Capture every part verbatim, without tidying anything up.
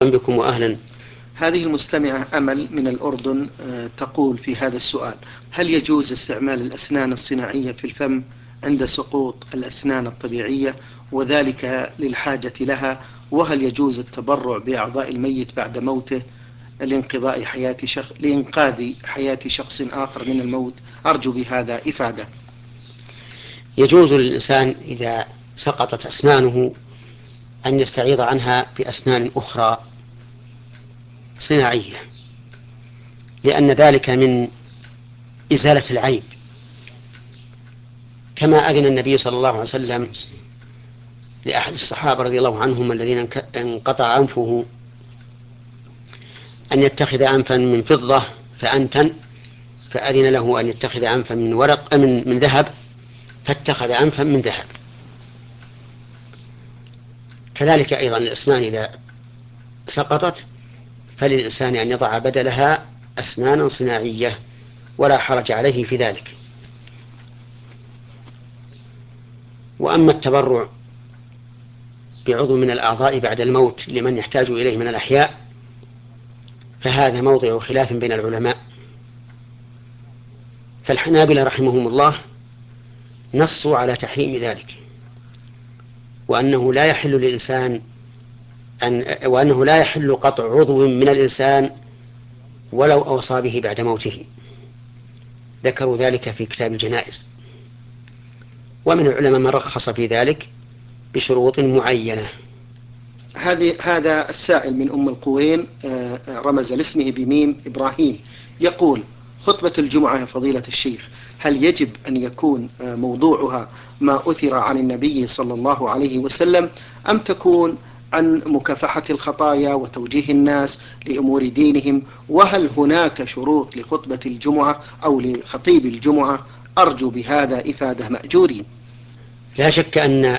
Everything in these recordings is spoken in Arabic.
بكم وأهلا. هذه المستمعة أمل من الأردن تقول في هذا السؤال: هل يجوز استعمال الأسنان الصناعية في الفم عند سقوط الأسنان الطبيعية وذلك للحاجة لها؟ وهل يجوز التبرع بأعضاء الميت بعد موته لإنقاذ حياة شخص لإنقاذ حياة شخص آخر من الموت؟ أرجو بهذا إفادة. يجوز للإنسان إذا سقطت أسنانه أن يستعيض عنها بأسنان أخرى صناعية، لأن ذلك من إزالة العيب، كما أذن النبي صلى الله عليه وسلم لأحد الصحابة رضي الله عنهم الذين انقطع أنفه أن يتخذ أنفا من فضة فأنتن، فأذن له أن يتخذ أنفا من ورق من, من ذهب فاتخذ أنفا من ذهب. كذلك أيضا الأسنان إذا سقطت فللإنسان أن يضع بدلها أسنانا صناعية ولا حرج عليه في ذلك. وأما التبرع بعضو من الأعضاء بعد الموت لمن يحتاج إليه من الأحياء فهذا موضع خلاف بين العلماء، فالحنابلة رحمهم الله نصوا على تحريم ذلك، وأنه لا يحل للإنسان أن وأنه لا يحل قطع عضو من الإنسان ولو أوصى به بعد موته، ذكروا ذلك في كتاب الجنائز. ومن العلماء من رخص في ذلك بشروط معينة. هذه هذا السائل من أم القوين رمز لاسمه بميم إبراهيم، يقول: خطبة الجمعة يا فضيلة الشيخ، هل يجب أن يكون موضوعها ما أثر عن النبي صلى الله عليه وسلم، أم تكون عن مكافحة الخطايا وتوجيه الناس لأمور دينهم؟ وهل هناك شروط لخطبة الجمعة أو لخطيب الجمعة؟ أرجو بهذا إفادة مأجورين. لا شك أن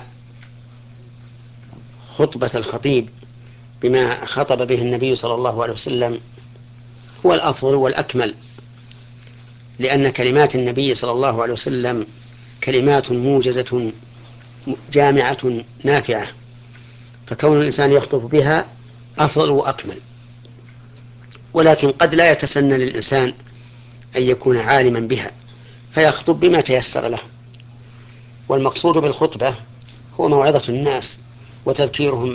خطبة الخطيب بما خطب به النبي صلى الله عليه وسلم هو الأفضل والأكمل، لأن كلمات النبي صلى الله عليه وسلم كلمات موجزة جامعة نافعة، فكون الإنسان يخطب بها أفضل وأكمل. ولكن قد لا يتسنى للإنسان أن يكون عالما بها فيخطب بما تيسر له، والمقصود بالخطبة هو موعظة الناس وتذكيرهم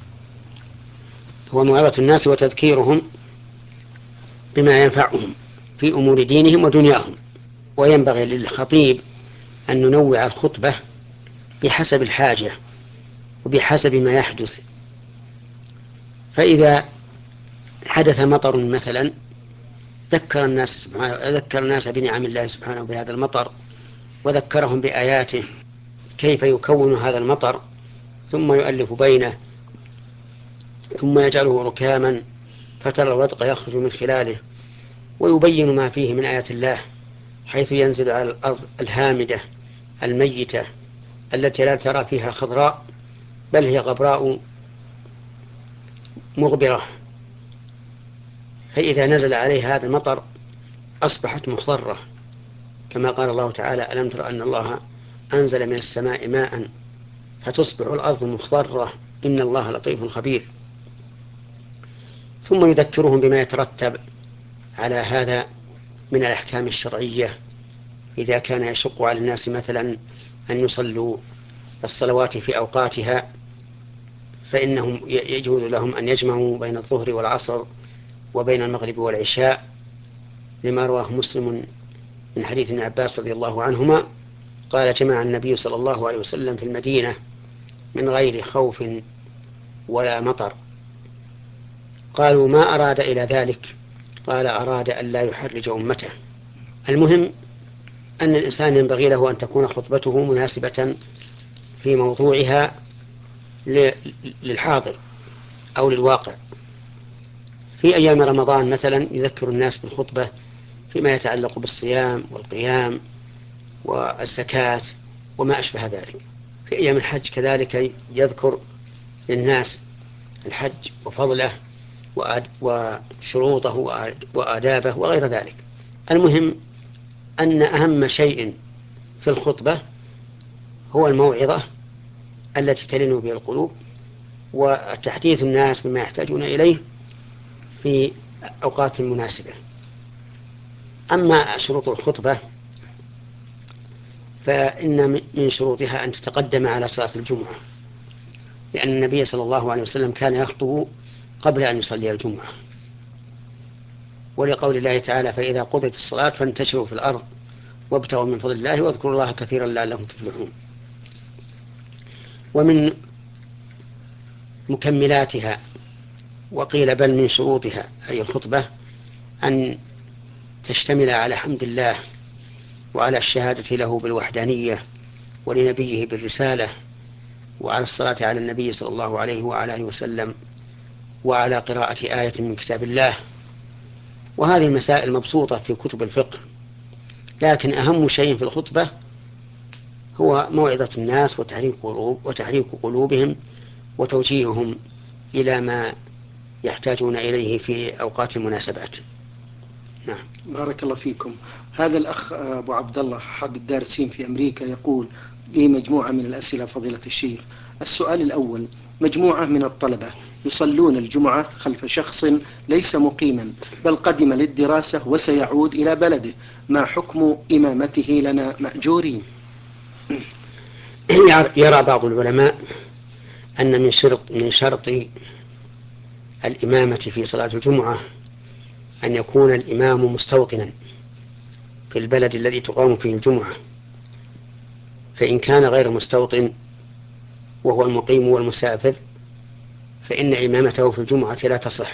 هو موعظة الناس وتذكيرهم بما ينفعهم في أمور دينهم ودنياهم. وينبغي للخطيب أن ننوع الخطبة بحسب الحاجة وبحسب ما يحدث. فإذا حدث مطر مثلا ذكر الناس سبحانه ذكر الناس بنعم الله سبحانه بهذا المطر، وذكرهم بآياته كيف يكون هذا المطر ثم يؤلف بينه ثم يجعله ركاما فترى الودق يخرج من خلاله، ويبين ما فيه من آيات الله حيث ينزل على الأرض الهامدة الميتة التي لا ترى فيها خضراء بل هي غبراء مغبرة، فإذا نزل عليها هذا المطر أصبحت مخضرة، كما قال الله تعالى: ألم تر أن الله أنزل من السماء ماء فتصبح الأرض مخضرة إن الله لطيف خبير. ثم يذكرهم بما يترتب على هذا من الأحكام الشرعية، إذا كان يشق على الناس مثلا أن يصلوا الصلوات في أوقاتها فإنهم يجوز لهم أن يجمعوا بين الظهر والعصر وبين المغرب والعشاء، لما رواه مسلم من حديث ابن عباس رضي الله عنهما قال: جمع النبي صلى الله عليه وسلم في المدينة من غير خوف ولا مطر. قالوا: ما أراد إلى ذلك؟ قال: أراد أن لا يحرج أمته. المهم أن الإنسان ينبغي له أن تكون خطبته مناسبة في موضوعها للحاضر أو للواقع. في أيام رمضان مثلا يذكر الناس بالخطبة فيما يتعلق بالصيام والقيام والزكاة وما أشبه ذلك. في أيام الحج كذلك يذكر للناس الحج وفضله وشروطه وآدابه وغير ذلك. المهم أن أهم شيء في الخطبة هو الموعظة التي تلين بها القلوب وتحديث الناس بما يحتاجون إليه في أوقات مناسبة. أما شروط الخطبة فإن من شروطها أن تتقدم على صلاة الجمعة، لأن النبي صلى الله عليه وسلم كان يخطب قبل أن يصلي الجمعة، ولقول الله تعالى: فإذا قضيت الصلاة فانتشروا في الأرض وابتغوا من فضل الله واذكروا الله كثيرا لعلكم تفلحون. ومن مكملاتها وقيل بل من شروطها أي الخطبة أن تشتمل على حمد الله وعلى الشهادة له بالوحدانية ولنبيه بالرسالة وعلى الصلاة على النبي صلى الله عليه وعلى آله وسلم وعلى قراءة آية من كتاب الله. وهذه المسائل مبسوطة في كتب الفقه، لكن أهم شيء في الخطبة هو موعظة الناس وتحريك قلوب وتحريك قلوبهم وتوجيههم إلى ما يحتاجون إليه في أوقات المناسبات. نعم. بارك الله فيكم. هذا الأخ أبو عبد الله أحد الدارسين في أمريكا يقول لي مجموعة من الأسئلة فضيلة الشيخ. السؤال الأول: مجموعة من الطلبة يصلون الجمعة خلف شخص ليس مقيما بل قدم للدراسة وسيعود إلى بلده، ما حكم إمامته لنا مأجورين؟ يرى بعض العلماء أن من شرط من شرط الإمامة في صلاة الجمعة أن يكون الإمام مستوطنا في البلد الذي تقام فيه الجمعة، فإن كان غير مستوطن وهو المقيم والمسافر فإن إمامته في الجمعة لا تصح،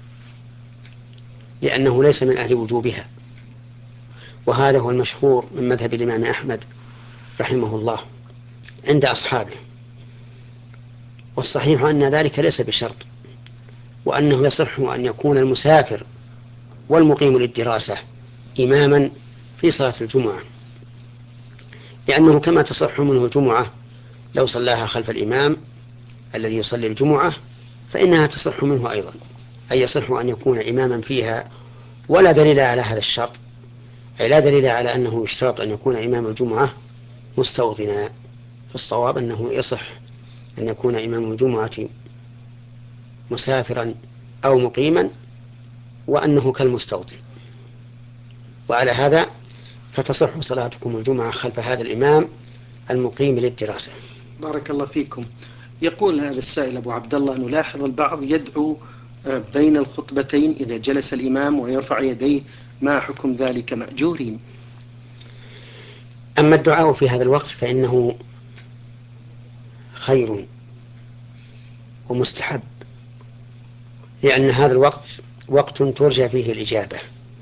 لأنه ليس من أهل وجوبها. وهذا هو المشهور من مذهب الإمام أحمد رحمه الله عند أصحابه، والصحيح أن ذلك ليس بشرط، وأنه يصح أن يكون المسافر والمقيم للدراسة إماما في صلاة الجمعة، لأنه كما تصح منه الجمعة لو صلاها خلف الإمام الذي يصلي الجمعة فإنها تصح منه أيضا، أي يصح أن يكون إماما فيها. ولا دليل على هذا الشرط، أي لا دليل على أنه يشترط أن يكون إمام الجمعة مستوطنا. فالصواب أنه يصح أن يكون إمام الجمعة مسافرا أو مقيما، وأنه كالمستوطن. وعلى هذا فتصح صلاتكم الجمعة خلف هذا الإمام المقيم للدراسة. بارك الله فيكم. يقول هذا السائل أبو عبد الله: نلاحظ البعض يدعو بين الخطبتين إذا جلس الإمام ويرفع يديه، ما حكم ذلك مأجورين؟ أما الدعاء في هذا الوقت فإنه خير ومستحب، لأن هذا الوقت وقت ترجى فيه الإجابة،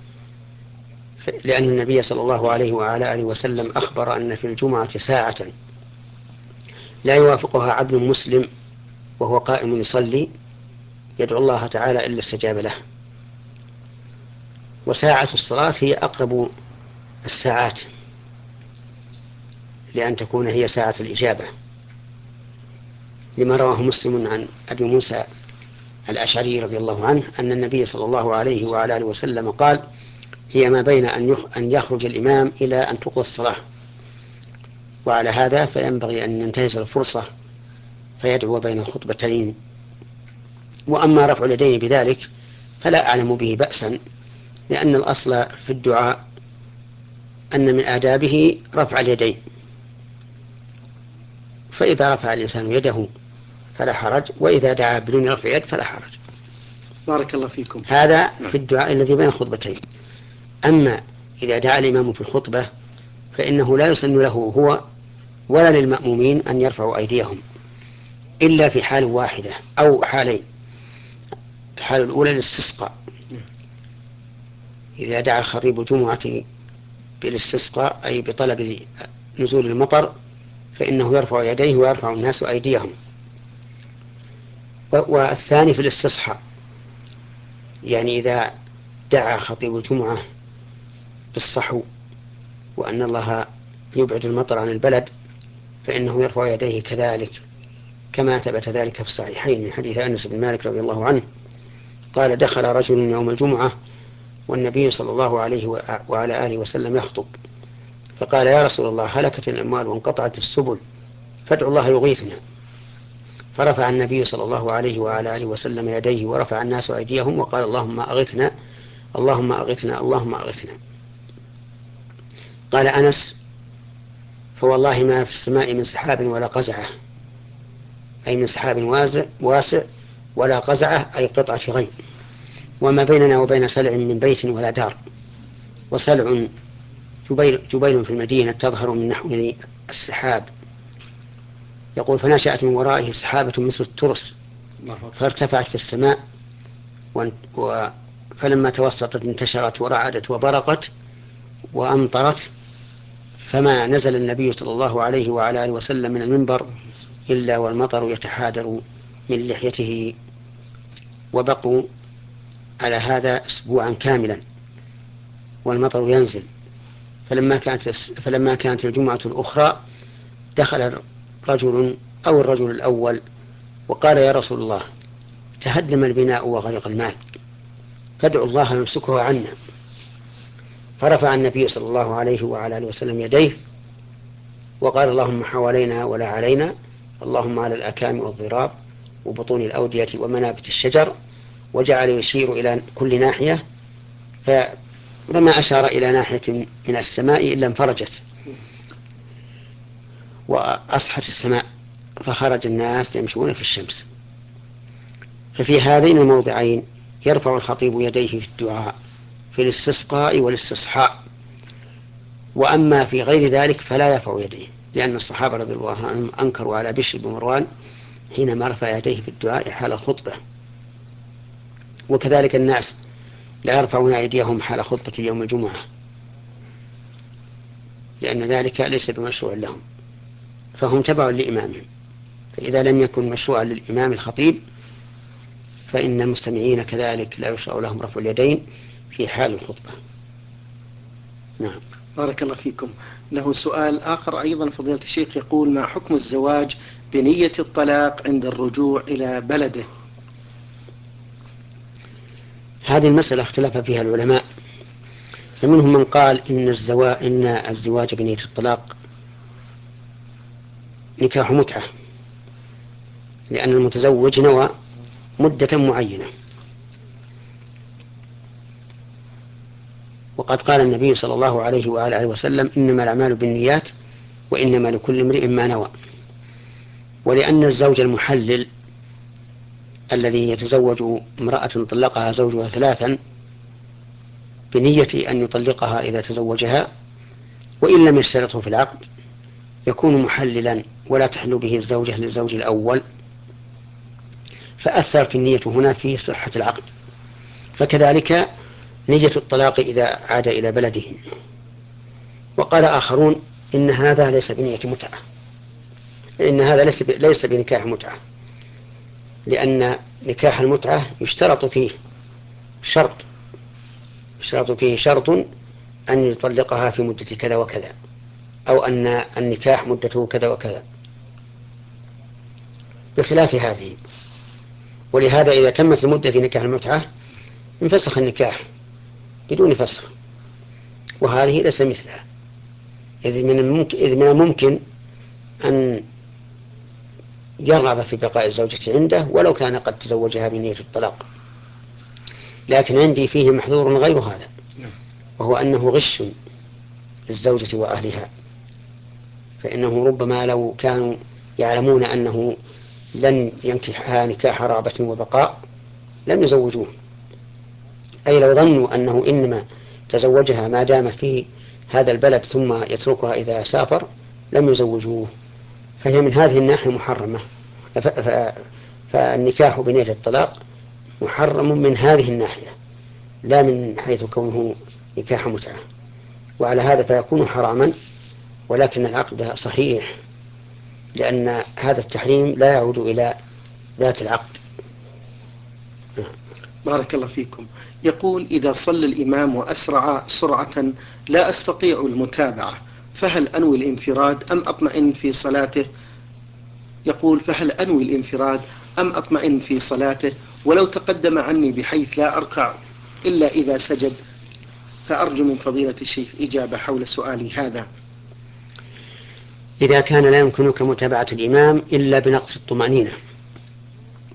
لأن النبي صلى الله عليه وعلى آله وسلم أخبر أن في الجمعة ساعة لا يوافقها عبد مسلم وهو قائم يصلي يدعو الله تعالى إلا استجاب له. وساعة الصلاة هي أقرب الساعات لأن تكون هي ساعة الإجابة، لما رواه مسلم عن أبي موسى الأشعري رضي الله عنه أن النبي صلى الله عليه وعلى آله وسلم قال: هي ما بين أن يخرج الإمام إلى أن تقضى الصلاة. وعلى هذا فينبغي أن ينتهز الفرصة فيدعو بين الخطبتين. وأما رفع اليدين بذلك فلا أعلم به بأسا، لأن الأصل في الدعاء أن من آدابه رفع اليدين، فإذا رفع الإنسان يده فلا حرج، وإذا دعا بدون رفع يد فلا حرج. بارك الله فيكم. هذا في الدعاء الذي بين الخطبتين. أما إذا دعا الإمام في الخطبة فإنه لا يسن له هو ولا للمأمومين أن يرفعوا أيديهم إلا في حال واحدة أو حالين. الحالة الأولى الاستسقاء، إذا دعا الخطيب الجمعة بالاستسقاء أي بطلب نزول المطر فإنه يرفع يديه ويرفع الناس أيديهم. والثاني في الاستصحاء، يعني إذا دعا خطيب الجمعة بالصحو وأن الله يبعد المطر عن البلد فإنه يرفع يديه كذلك، كما ثبت ذلك في الصحيحين من حديث أنس بن مالك رضي الله عنه قال: دخل رجل يوم الجمعة والنبي صلى الله عليه وعلى آله وسلم يخطب، فقال: يا رسول الله، هلكت الأموال وانقطعت السبل فادعوا الله يغيثنا. فرفع النبي صلى الله عليه وعلى آله وسلم يديه ورفع الناس أيديهم وقال اللهم أغثنا اللهم أغثنا اللهم أغثنا. قال أنس فوالله ما في السماء من سحاب ولا قزعة، أي من سحاب واسع, واسع ولا قزعة أي قطعة غيم، وما بيننا وبين سلع من بيت ولا دار. وسلع جبيل, جبيل في المدينة تظهر من نحو السحاب. يقول فنشأت من ورائه سحابة مثل الترس فارتفعت في السماء، فلما توسطت انتشرت ورعدت وبرقت وأمطرت، فما نزل النبي صلى الله عليه وعلى آله وسلم من المنبر إلا والمطر يتحادر من لحيته. وبقوا على هذا أسبوعا كاملا والمطر ينزل. فلما كانت فلما كانت الجمعة الأخرى دخل رجل أو الرجل الأول وقال يا رسول الله تهدم البناء وغرق المال فادعوا الله يمسكه عنا. فرفع النبي صلى الله عليه وعلى آله وسلم يديه وقال اللهم حوالينا ولا علينا، اللهم على الأكام والضراب وبطون الأودية ومنابت الشجر، وجعل يشير إلى كل ناحية، فما أشار إلى ناحية من السماء إلا انفرجت وأصحت السماء فخرج الناس يمشون في الشمس. ففي هذين الموضعين يرفع الخطيب يديه في الدعاء في الاستسقاء والاستصحاء، وأما في غير ذلك فلا يرفع يديه، لأن الصحابة رضي الله عنهم أنكروا على بشر بن مروان حينما رفع يديه في الدعاء حال الخطبة. وكذلك الناس لا يرفعون أيديهم حال خطبة يوم الجمعة، لأن ذلك ليس بمشروع لهم، فهم تبع لإمامهم. فإذا لم يكن مشروعا للإمام الخطيب فإن المستمعين كذلك لا يشرع لهم رفع اليدين في حال الخطبة. نعم. بارك الله فيكم. له سؤال آخر أيضا فضيلة الشيخ، يقول ما حكم الزواج بنية الطلاق عند الرجوع إلى بلده؟ هذه المسألة اختلف فيها العلماء، فمنهم من قال إن الزواج, إن الزواج بنية الطلاق نكاح متعة، لأن المتزوج نوى مدة معينة، وقد قال النبي صلى الله عليه وعلى آله وسلم إنما الأعمال بالنيات وإنما لكل امرئ ما نوى. ولأن الزوج المحلل الذي يتزوج امرأة طلقها زوجها ثلاثا بنية أن يطلقها إذا تزوجها وإن لم يشترطه في العقد يكون محللا ولا تحل به الزوجة للزوج الأول، فأثرت النية هنا في صحة العقد. فكذلك نية الطلاق إذا عاد إلى بلده. وقال آخرون إن هذا ليس بنية متعة، إن هذا ليس ليس بنكاح متعة، لأن نكاح المتعة يشترط فيه شرط يشترط فيه شرط أن يطلقها في مدة كذا وكذا، أو أن النكاح مدته كذا وكذا، بخلاف هذه. ولهذا إذا تمت المدة في نكاح المتعة انفسخ النكاح بدون فسخ، وهذه ليس مثلها، إذ من الممكن, إذ من الممكن أن يرغب في بقاء الزوجة عنده ولو كان قد تزوجها بنية الطلاق. لكن عندي فيه محذور غير هذا، وهو أنه غش للزوجة وأهلها، فإنه ربما لو كانوا يعلمون أنه لن ينكحها نكاح رغبة وبقاء لم يزوجوه، أي لو ظنوا أنه إنما تزوجها ما دام في هذا البلد ثم يتركها إذا سافر لم يزوجوه. فهي من هذه الناحية محرمة، فالنكاح بنية الطلاق محرم من هذه الناحية لا من حيث كونه نكاح متعة، وعلى هذا فيكون حراما، ولكن العقد صحيح، لأن هذا التحريم لا يعود إلى ذات العقد. بارك الله فيكم. يقول إذا صلى الإمام وأسرع سرعة لا أستطيع المتابعة فهل أنوي الانفراد أم أطمئن في صلاته؟ يقول فهل أنوي الانفراد أم أطمئن في صلاته ولو تقدم عني بحيث لا أركع إلا إذا سجد؟ فأرجو من فضيلة الشيخ إجابة حول سؤالي هذا. إذا كان لا يمكنك متابعة الإمام إلا بنقص الطمأنينة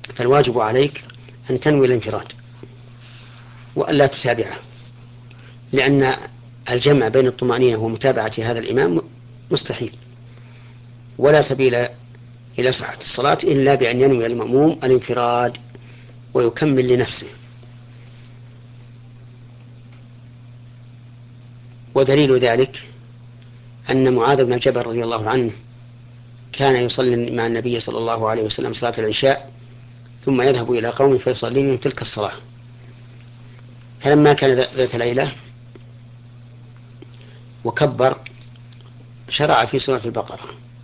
فالواجب عليك أن تنوي الانفراد وألا تتابعه، لأن الجمع بين الطمأنينة ومتابعة هذا الإمام مستحيل، ولا سبيل إلى صحة الصلاة إلا بأن ينوي المأموم الانفراد ويكمل لنفسه. ودليل ذلك أن معاذ بن جبل رضي الله عنه كان يصلي مع النبي صلى الله عليه وسلم صلاة العشاء ثم يذهب إلى قومه فيصلي بهم تلك الصلاة. فلما كان ذات ليلة وكبر شرع في سورة البقرة،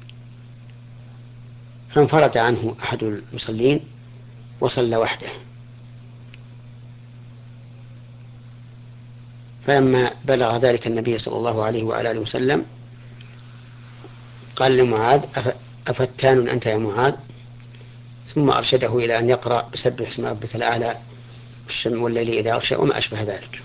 فانفرد عنه أحد المصلين وصلى وحده. فلما بلغ ذلك النبي صلى الله عليه وآله وسلم قال لمعاذ: أفتان أنت يا معاذ؟ ثم أرشده إلى أن يقرأ بسبح اسم ربك الأعلى والليل إذا أغشى وما أشبه ذلك.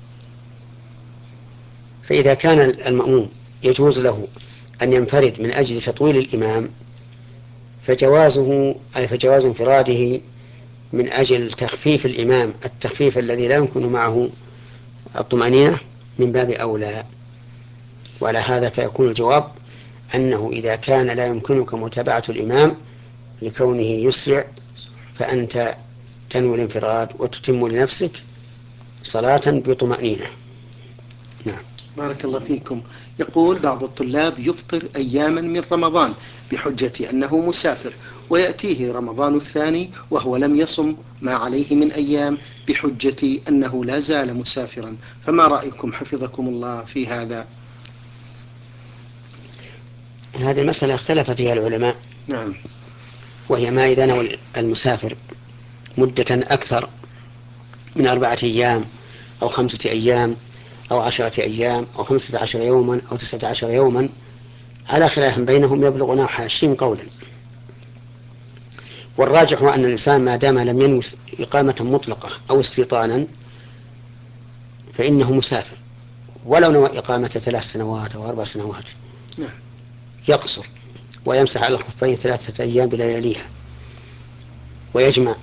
فإذا كان المأموم يجوز له أن ينفرد من أجل تطويل الإمام فجوازه أي فجواز انفراده من أجل تخفيف الإمام التخفيف الذي لا يمكن معه الطمأنينة من باب أولى. وعلى هذا فيكون الجواب أنه إذا كان لا يمكنك متابعة الإمام لكونه يسرع فأنت تنوي الانفراد وتتم لنفسك صلاة بطمأنينة. نعم. بارك الله فيكم. يقول بعض الطلاب يفطر أياما من رمضان بحجة أنه مسافر، ويأتيه رمضان الثاني وهو لم يصم ما عليه من أيام بحجة أنه لا زال مسافرا، فما رأيكم حفظكم الله في هذا؟ هذه المسألة اختلف فيها العلماء. نعم. وهي ما إذا نوى المسافر مدة أكثر من أربعة أيام أو خمسة أيام أو عشرة أيام أو خمسة عشر يوما أو تسعة عشر يوما، على خلاف بينهم يبلغ نحو عشرين قولا. والراجح أن الإنسان ما دام لم ينوي إقامة مطلقة أو استيطانا فإنه مسافر، ولو نوى إقامة ثلاث سنوات أو أربع سنوات يقصر ويمسح على الخفين ثلاثة أيام بلياليها ويجمع،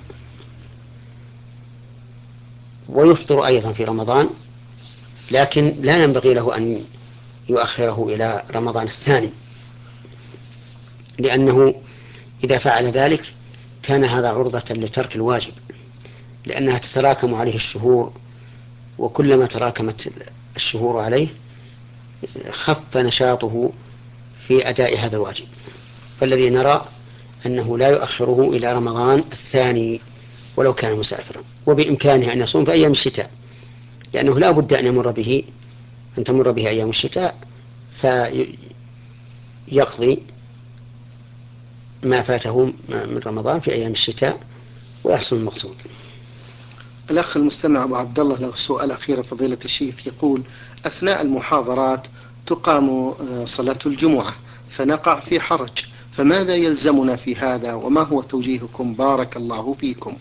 ويفطر أيضا في رمضان، لكن لا ينبغي له أن يؤخره إلى رمضان الثاني، لأنه إذا فعل ذلك كان هذا عرضة لترك الواجب، لأنها تتراكم عليه الشهور، وكلما تراكمت الشهور عليه خف نشاطه في أداء هذا الواجب. فالذي نرى أنه لا يؤخره إلى رمضان الثاني ولو كان مسافرا، وبإمكانه أن يصوم في أيام الشتاء، لأنه لا بد أن يمر به أن تمر به أيام الشتاء فيقضي ما فاته من رمضان في أيام الشتاء ويحصل المقصود. الأخ المستمع أبو عبد الله له سؤال أخير فضيلة الشيخ، يقول: أثناء المحاضرات تقام صلاة الجمعة فنقع في حرج، فماذا يلزمنا في هذا وما هو توجيهكم بارك الله فيكم؟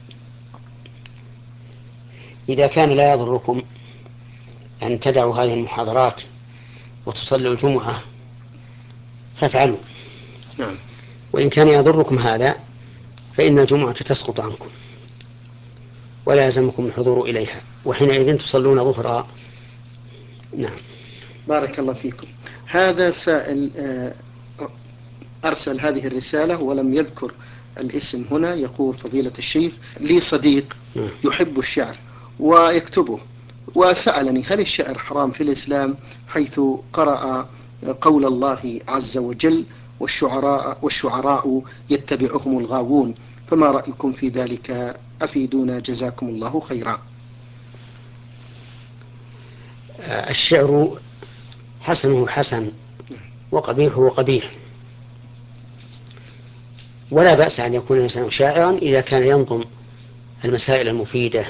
إذا كان لا يضركم أن تدعوا هذه المحاضرات وتصلوا الجمعة فافعلوا. نعم. وإن كان يضركم هذا فإن الجمعة تسقط عنكم ولا يلزمكم الحضور إليها، وحينئذ تصلون ظهرا. نعم. بارك الله فيكم. هذا سائل أرسل هذه الرسالة ولم يذكر الاسم هنا، يقول: فضيلة الشيخ، لي صديق يحب الشعر ويكتبه، وسألني: هل الشعر حرام في الإسلام، حيث قرأ قول الله عز وجل: والشعراء, والشعراء يتبعهم الغاوون، فما رأيكم في ذلك؟ أفيدونا جزاكم الله خيرا. الشعر حسنه حسن وقبيحه قبيح، ولا بأس أن يكون الإنسان شاعرا إذا كان ينظم المسائل المفيدة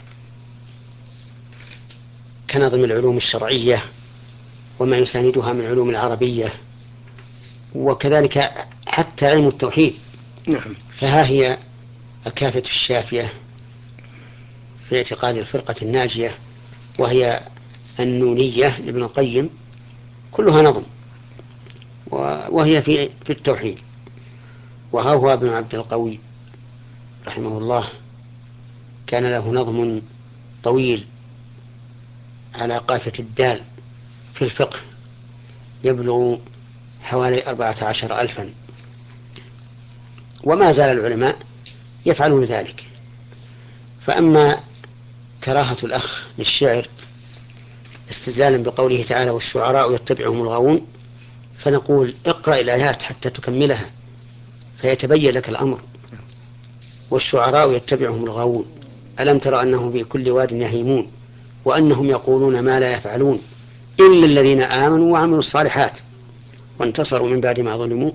كنظم العلوم الشرعية وما يساندها من علوم العربية، وكذلك حتى علم التوحيد. نعم. فها هي الكافة الشافية في اعتقاد الفرقة الناجية، وهي النونية لابن القيم، كلها نظم وهي في في التوحيد. وها هو ابن عبد القوي رحمه الله كان له نظم طويل على قافية الدال في الفقه يبلغ حوالي أربعة عشر ألفا، وما زال العلماء يفعلون ذلك. فأما كراهة الأخ للشعر استدلالا بقوله تعالى والشعراء يتبعهم الغاوون، فنقول اقرأ الآيات حتى تكملها فيتبين لك الأمر. والشعراء يتبعهم الغاوون، ألم تر أنهم في كل واد يهيمون وأنهم يقولون ما لا يفعلون إلا الذين آمنوا وعملوا الصالحات وانتصروا من بعد ما ظلموا.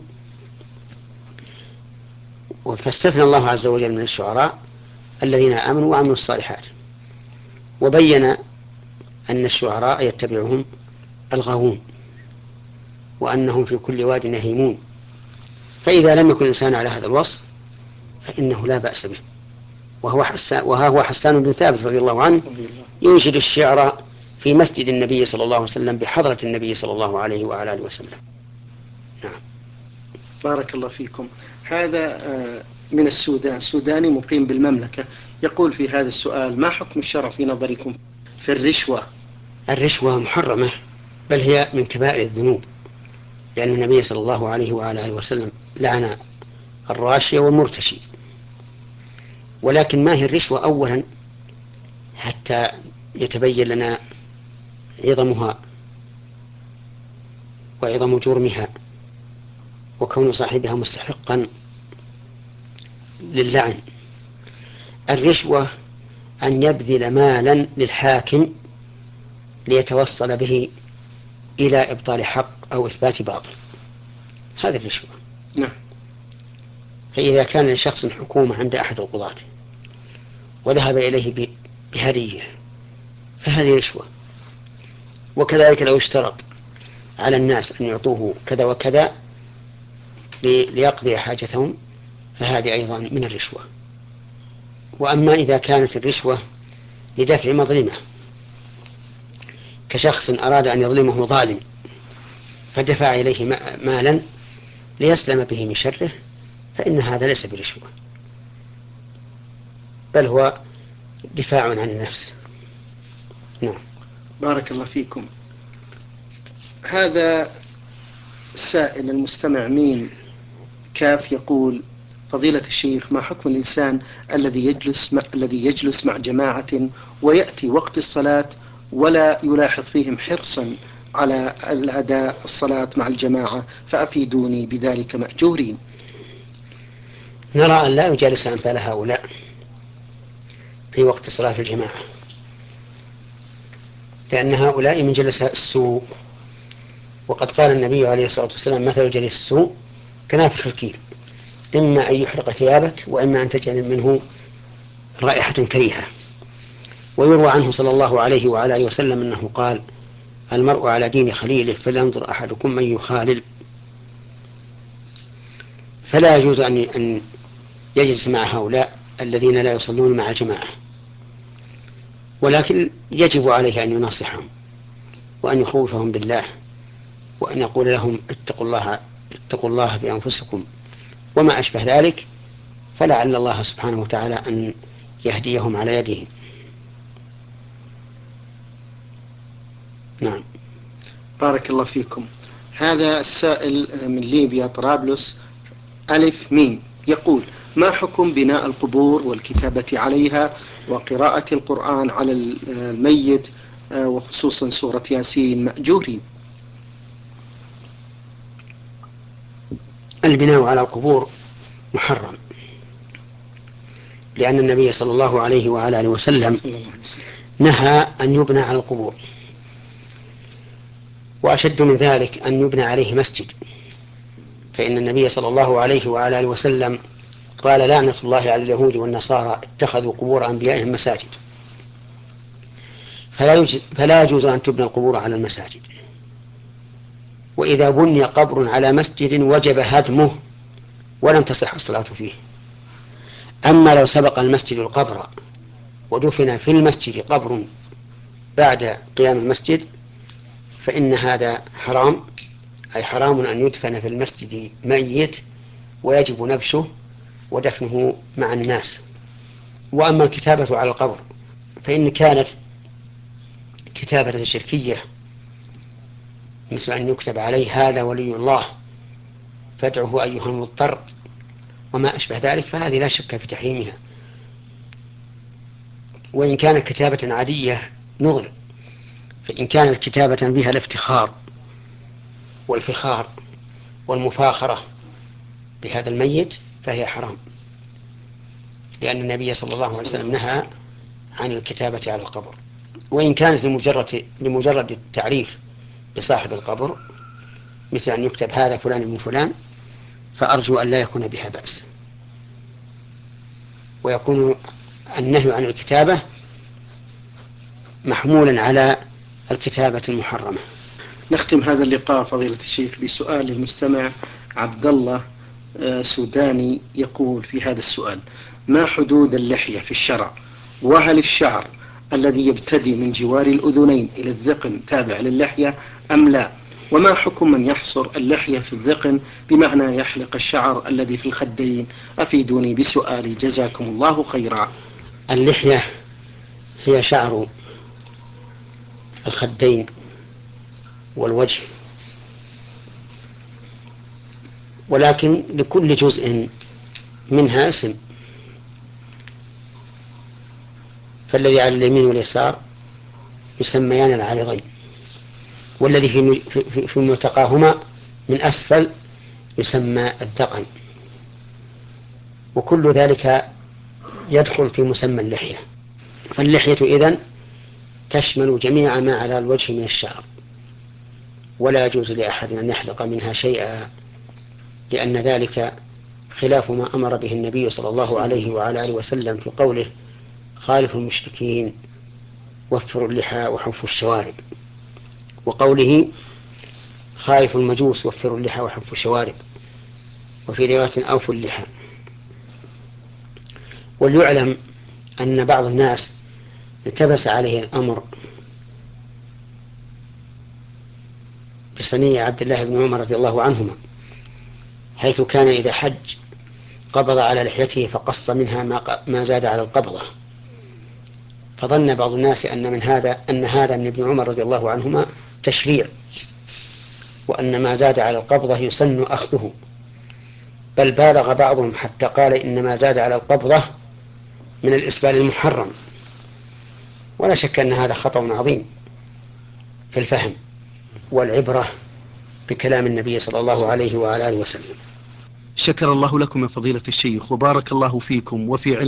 فاستثنى الله عز وجل من الشعراء الذين آمنوا وعملوا الصالحات، وبين أن الشعراء يتبعهم الغاوون وأنهم في كل واد يهيمون. فإذا لم يكن الإنسان على هذا الوصف فإنه لا بأس به. وهو حسان وها هو حسان بن ثابت رضي الله عنه ينشد الشعر في مسجد النبي صلى الله عليه وسلم بحضرة النبي صلى الله عليه وعلى آله وسلم. نعم. بارك الله فيكم. هذا من السودان، سوداني مقيم بالمملكة، يقول في هذا السؤال: ما حكم الشرع في نظركم في الرشوة؟ الرشوة محرمة، بل هي من كبائر الذنوب، لأن النبي صلى الله عليه وعلى آله وسلم لعن الراشي والمرتشي. ولكن ما هي الرشوة أولا حتى يتبين لنا عظمها وعظم جرمها وكون صاحبها مستحقا للعن. الرشوة أن يبذل مالا للحاكم ليتوصل به إلى إبطال حق أو إثبات باطل، هذا الرشوة. نعم. فإذا كان لشخص حكومة عند أحد القضاة وذهب إليه بهدية فهذه رشوة. وكذلك لو اشترط على الناس أن يعطوه كذا وكذا ليقضي حاجتهم فهذه أيضا من الرشوة. وأما إذا كانت الرشوة لدفع مظلمة، كشخص أراد أن يظلمه ظالم فدفع إليه مالا ليسلم به من شره، فإن هذا ليس برشوة، بل هو دفاع عن النفس. نعم. بارك الله فيكم. هذا السائل المستمع ميم كاف يقول: فضيلة الشيخ، ما حكم الإنسان الذي يجلس مع الذي يجلس مع جماعة ويأتي وقت الصلاة ولا يلاحظ فيهم حرصا على الأداء الصلاة مع الجماعة، فأفيدوني بذلك مأجورين. نرى أن لا يجالس أمثال هؤلاء في وقت صلاة الجماعة، لأن هؤلاء من جلساء السوء. وقد قال النبي عليه الصلاة والسلام: مثل جليس السوء كنافخ الكير، إما أن يحرق ثيابك وإما أن تجعل منه رائحة كريهة. ويروى عنه صلى الله عليه وعلى آله وسلم أنه قال: المرء على دين خليله فلينظر أحدكم من يخالل. فلا يجوز أن يجلس مع هؤلاء الذين لا يصلون مع الجماعة، ولكن يجب عليه أن يناصحهم وأن يخوفهم بالله وأن يقول لهم: اتقوا الله اتقوا الله في أنفسكم وما أشبه ذلك، فلعل الله سبحانه وتعالى أن يهديهم على يده. نعم. بارك الله فيكم. هذا السائل من ليبيا طرابلس ألف ميم يقول: ما حكم بناء القبور والكتابة عليها وقراءة القرآن على الميت وخصوصا سورة ياسين مأجورين؟ البناء على القبور محرم، لأن النبي صلى الله عليه وعلى آله وسلم نهى أن يبنى على القبور. وأشد من ذلك أن يبنى عليه مسجد، فإن النبي صلى الله عليه وعلى آله وسلم قال: لعنة الله على اليهود والنصارى اتخذوا قبور أنبيائهم مساجد. فلا, فلا يجوز أن تبنى القبور على المساجد. وإذا بني قبر على مسجد وجب هدمه ولم تصح الصلاة فيه. أما لو سبق المسجد القبر ودفن في المسجد قبر بعد قيام المسجد فإن هذا حرام، أي حرام أن يدفن في المسجد ميت ويجب نبشه ودفنه مع الناس. وأما الكتابة على القبر فإن كانت كتابة شركية مثل أن يكتب عليه هذا ولي الله فادعه أيها المضطر وما أشبه ذلك فهذه لا شك في تحريمها. وإن كانت كتابة عادية نظر، فإن كانت كتابة بها الافتخار والفخار والمفاخرة بهذا الميت فهي حرام، لأن النبي صلى الله عليه وسلم نهى عن الكتابة على القبر. وإن كانت لمجرد, لمجرد التعريف بصاحب القبر مثل أن يكتب هذا فلان من فلان فأرجو أن لا يكون بها بأس، ويكون النهي عن الكتابة محمولا على الكتابة المحرمة. نختم هذا اللقاء فضيلة الشيخ بسؤال المستمع عبد الله سوداني، يقول في هذا السؤال: ما حدود اللحية في الشرع؟ وهل الشعر الذي يبتدي من جوار الأذنين إلى الذقن تابع للحية أم لا؟ وما حكم من يحصر اللحية في الذقن بمعنى يحلق الشعر الذي في الخدين؟ أفيدوني بسؤالي جزاكم الله خيرا. اللحية هي شعر الخدين والوجه، ولكن لكل جزء منها اسم، فالذي على اليمين واليسار يسميان العارضين، والذي في في في ملتقاهما من أسفل يسمى الذقن، وكل ذلك يدخل في مسمى اللحية. فاللحية إذن تشمل جميع ما على الوجه من الشعر، ولا يجوز لأحد أن يحلق منها شيئا، لأن ذلك خلاف ما أمر به النبي صلى الله عليه وعلى آله وسلم في قوله: خالف المشركين وفروا اللحى وحفوا الشوارب، وقوله: خالف المجوس وفروا اللحى وحفوا الشوارب، وفي رواية أوفوا اللحى. وليعلم أن بعض الناس التبس عليه الأمر بصنيع عبد الله بن عمر رضي الله عنهما، حيث كان إذا حج قبض على لحيته فقص منها ما زاد على القبضة، فظن بعض الناس أن من هذا أن هذا من ابن عمر رضي الله عنهما تشريع، وأن ما زاد على القبضة يسن أخذه، بل بالغ بعضهم حتى قال إن ما زاد على القبضة من الإسبال المحرم. ولا شك أن هذا خطأ عظيم في الفهم والعبرة بكلام النبي صلى الله عليه وعلى آله وسلم. شكر الله لكم يا فضيلة الشيخ وبارك الله فيكم وفي علم